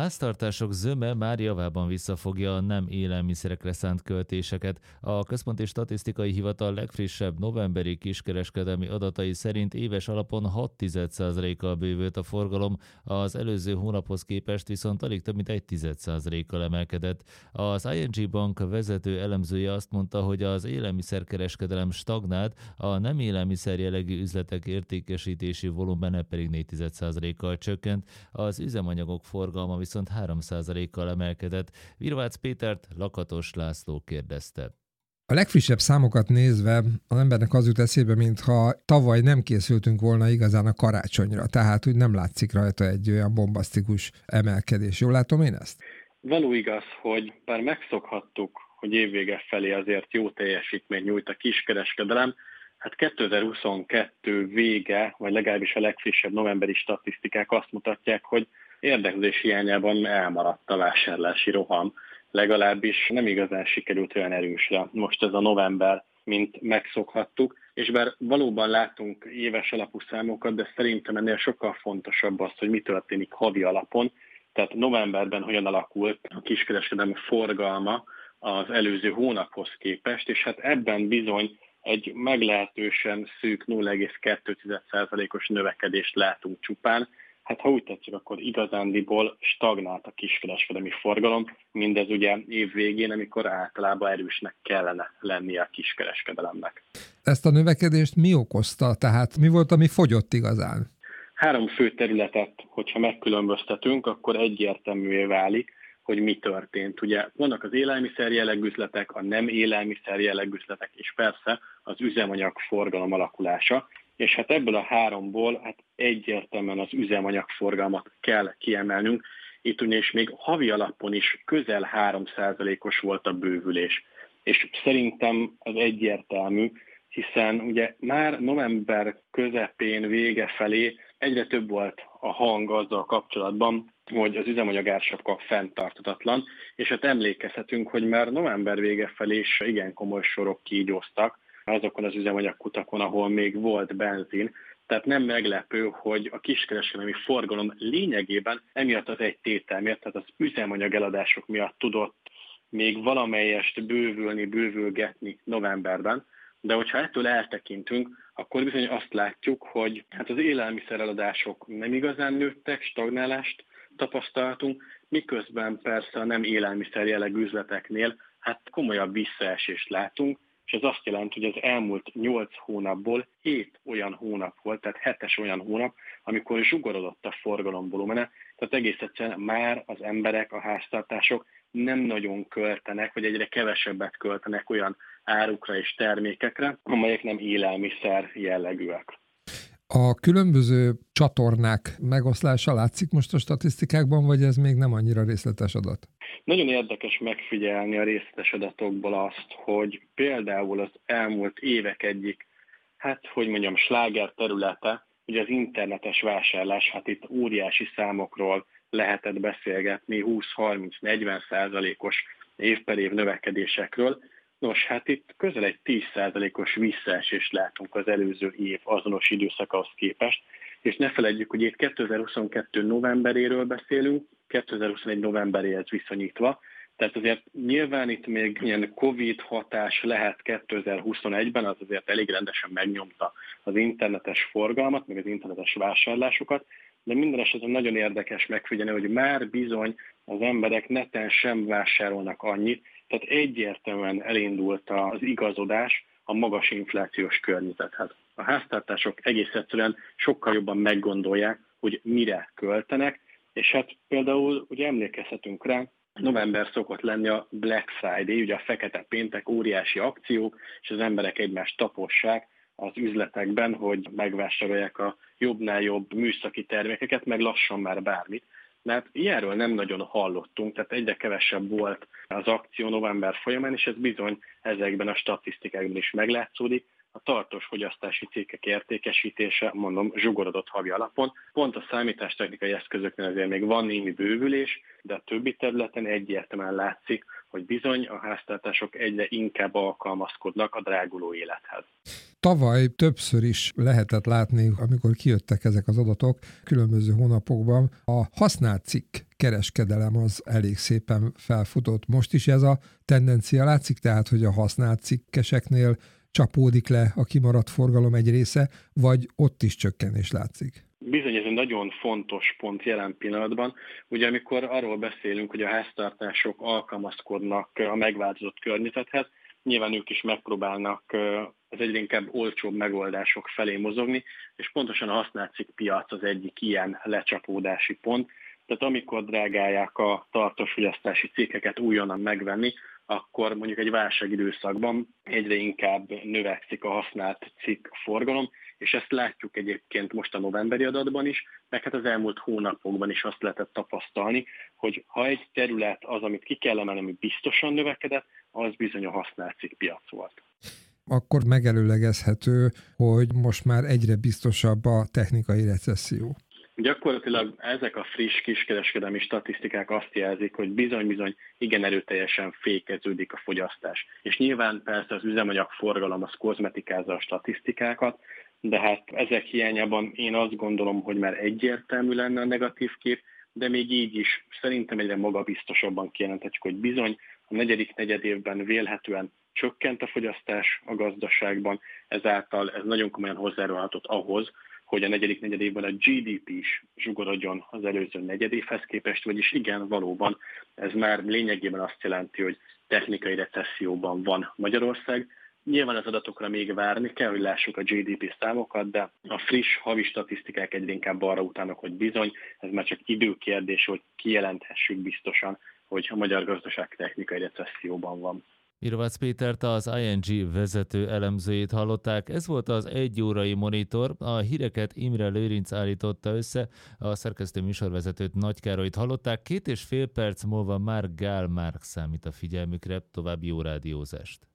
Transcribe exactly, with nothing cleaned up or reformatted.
háztartások zöme már javában visszafogja a nem élelmiszerekre szánt költéseket. A Központi Statisztikai Hivatal legfrissebb novemberi kiskereskedelmi adatai szerint éves alapon hat százalékkal bővült a forgalom, az előző hónaphoz képest viszont alig több mint egy százalékkal emelkedett. Az i en gé Bank vezető elemzője azt mondta, hogy az élelmiszerkereskedelem stagnált, a nem élelmiszer jellegű üzletek értékesítési volumene pedig négy százalékkal csökkent, az üzemanyagok forgalma viszont három százalékkal emelkedett. Virvácz Pétert Lakatos László kérdezte. A legfrissebb számokat nézve az embernek az jut eszébe, mintha tavaly nem készültünk volna igazán a karácsonyra, tehát úgy nem látszik rajta egy olyan bombasztikus emelkedés. Jól látom én ezt? Való igaz, hogy bár megszokhattuk, hogy évvége felé azért jó teljesítményt nyújt a kiskereskedelem, hát kétezer-huszonkettő vége, vagy legalábbis a legfrissebb novemberi statisztikák azt mutatják, hogy érdeklődés hiányában elmaradt a vásárlási roham. Legalábbis nem igazán sikerült olyan erősre most ez a november, mint megszokhattuk, és bár valóban látunk éves alapú számokat, de szerintem ennél sokkal fontosabb az, hogy mi történik havi alapon, tehát novemberben hogyan alakult a kiskereskedelmi forgalma az előző hónaphoz képest, és hát ebben bizony egy meglehetősen szűk nulla egész kettő százalékos növekedést látunk csupán. Hát ha úgy tetszik, akkor igazándiból stagnált a kiskereskedelmi forgalom, mindez ugye év végén, amikor általában erősnek kellene lennie a kiskereskedelemnek. Ezt a növekedést mi okozta? Tehát mi volt, ami fogyott igazán? Három fő területet, hogyha megkülönböztetünk, akkor egyértelművé válik, hogy mi történt. Ugye vannak az élelmiszer jellegű üzletek, a nem élelmiszer jellegű üzletek, és persze az üzemanyag forgalom alakulása. És hát ebből a háromból hát egyértelműen az üzemanyagforgalmat kell kiemelnünk. Itt ugyanis még havi alapon is közel három százalékos volt a bővülés. És szerintem ez egyértelmű, hiszen ugye már november közepén, vége felé egyre több volt a hang azzal kapcsolatban, hogy az üzemanyagársakkal fenntarthatatlan, és hát emlékezhetünk, hogy már november vége felé is igen komoly sorok kígyóztak azokon az üzemanyagkutakon, ahol még volt benzin. Tehát nem meglepő, hogy a kiskereskedelmi forgalom lényegében emiatt az egy tétel miatt, tehát az üzemanyag eladások miatt tudott még valamelyest bővülni, bővülgetni novemberben. De hogyha ettől eltekintünk, akkor bizony azt látjuk, hogy hát az élelmiszereladások nem igazán nőttek, stagnálást tapasztaltunk, miközben persze a nem élelmiszer jellegű üzleteknél hát komolyabb visszaesést látunk, és ez azt jelenti, hogy az elmúlt nyolc hónapból hét olyan hónap volt, tehát hetes olyan hónap, amikor zsugorodott a forgalomvolumene, tehát egész egyszerűen már az emberek, a háztartások nem nagyon költenek, vagy egyre kevesebbet költenek olyan árukra és termékekre, amelyek nem élelmiszer jellegűek. A különböző csatornák megoszlása látszik most a statisztikákban, vagy ez még nem annyira részletes adat? Nagyon érdekes megfigyelni a részletes adatokból azt, hogy például az elmúlt évek egyik, hát hogy mondjam, sláger területe, ugye az internetes vásárlás, hát itt óriási számokról lehetett beszélgetni, húsz-harminc-negyven százalékos év per év növekedésekről. Nos, hát itt közel egy tíz százalékos visszaesést látunk az előző év azonos időszakához képest, és ne feledjük, hogy itt kétezer-huszonkettő novemberéről beszélünk, kétezer-huszonegy novemberéhez viszonyítva, tehát azért nyilván itt még ilyen Covid hatás lehet kétezer-huszonegyben, az azért elég rendesen megnyomta az internetes forgalmat, meg az internetes vásárlásokat, de minden esetben nagyon érdekes megfigyelni, hogy már bizony az emberek neten sem vásárolnak annyit, tehát egyértelműen elindult az igazodás a magas inflációs környezethez. A háztartások egész egyszerűen sokkal jobban meggondolják, hogy mire költenek, és hát például ugye emlékezhetünk rá, november szokott lenni a Black Friday, ugye a fekete péntek, óriási akciók, és az emberek egymást tapossák az üzletekben, hogy megvásárolják a jobbnál jobb műszaki termékeket, meg lassan már bármit. Mert ilyenről nem nagyon hallottunk, tehát egyre kevesebb volt az akció november folyamán, és ez bizony ezekben a statisztikákban is meglátszódik. A tartós fogyasztási cikkek értékesítése, mondom, zsugorodott havi alapon. Pont a számítástechnikai eszközöknél azért még van némi bővülés, de a többi területen egyértelműen látszik, hogy bizony a háztartások egyre inkább alkalmazkodnak a dráguló élethez. Tavaly többször is lehetett látni, amikor kijöttek ezek az adatok különböző hónapokban, a használt cikk kereskedelem az elég szépen felfutott. Most is ez a tendencia látszik, tehát hogy a használt cikkeseknél csapódik le a kimaradt forgalom egy része, vagy ott is csökkenés látszik? Bizony ez egy nagyon fontos pont jelen pillanatban. Ugye amikor arról beszélünk, hogy a háztartások alkalmazkodnak a megváltozott környezethez, nyilván ők is megpróbálnak az egyre inkább olcsóbb megoldások felé mozogni, és pontosan a használt cikk piac az egyik ilyen lecsapódási pont. Tehát amikor drágálják a tartós fogyasztási cikkeket újonnan megvenni, akkor mondjuk egy válságidőszakban egyre inkább növekszik a használt cikk forgalom, és ezt látjuk egyébként most a novemberi adatban is, meg hát az elmúlt hónapokban is azt lehetett tapasztalni, hogy ha egy terület az, amit ki kell emelni, ami biztosan növekedett, az bizony a használt cikk piac volt. Akkor megelőlegezhető, hogy most már egyre biztosabb a technikai recesszió. Gyakorlatilag ezek a friss kiskereskedelmi statisztikák azt jelzik, hogy bizony-bizony igen erőteljesen fékeződik a fogyasztás. És nyilván persze az üzemanyag forgalom az kozmetikázza a statisztikákat, de hát ezek hiányában én azt gondolom, hogy már egyértelmű lenne a negatív kép, de még így is szerintem egyre magabiztosabban kijelenthetjük, hogy bizony a negyedik negyedévben vélhetően csökkent a fogyasztás a gazdaságban, ezáltal ez nagyon komolyan hozzájárulhatott ahhoz, hogy a negyedik negyedévben a gé dé pé is zsugorodjon az előző negyedévhez képest, vagyis igen, valóban ez már lényegében azt jelenti, hogy technikai recesszióban van Magyarország. Nyilván az adatokra még várni kell, hogy lássuk a gé dé pé számokat, de a friss havi statisztikák egyre inkább arra utálnak, hogy bizony, ez már csak időkérdés, hogy kijelenthessük biztosan, hogy a magyar gazdaság technikai recesszióban van. Irvac Pétert, az i en gé vezető elemzőjét hallották. Ez volt az egyórai monitor. A híreket Imre Lőrinc állította össze, a szerkesztő műsorvezetőt Nagy Károlyt hallották. Két és fél perc múlva már Gál Márk számít a figyelmükre. További jó rádiózást.